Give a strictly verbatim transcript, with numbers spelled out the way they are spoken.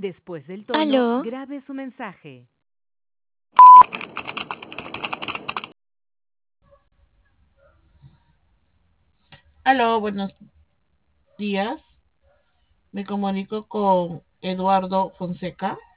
Después del tono, Aló, grabe su mensaje. Aló, buenos días. Me comunico con Eduardo Fonseca.